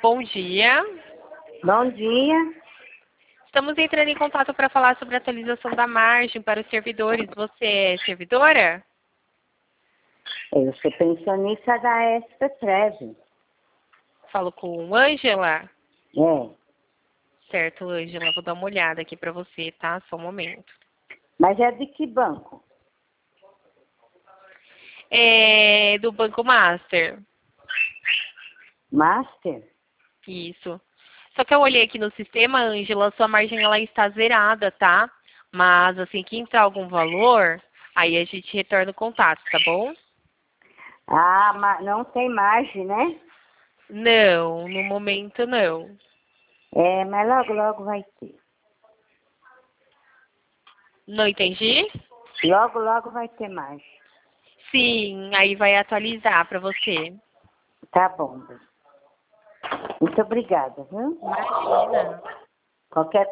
Bom dia. Bom dia. Estamos entrando em contato para falar sobre a atualização da margem para os servidores. Você é servidora? Eu sou pensionista da SP-Prev. Falo com Ângela? É. Certo, Ângela. Vou dar uma olhada aqui para você, tá? Só um momento. Mas é de que banco? É do Banco Master. Master? Isso. Só que eu olhei aqui no sistema, Ângela, sua margem ela está zerada, tá? Mas assim que entrar algum valor, aí a gente retorna o contato, tá bom? Ah, mas não tem margem, né? Não, no momento não. É, mas logo, logo vai ter. Não entendi? Logo, logo vai ter margem. Sim, aí vai atualizar para você. Tá bom. Muito obrigada, viu? Imagina. Qualquer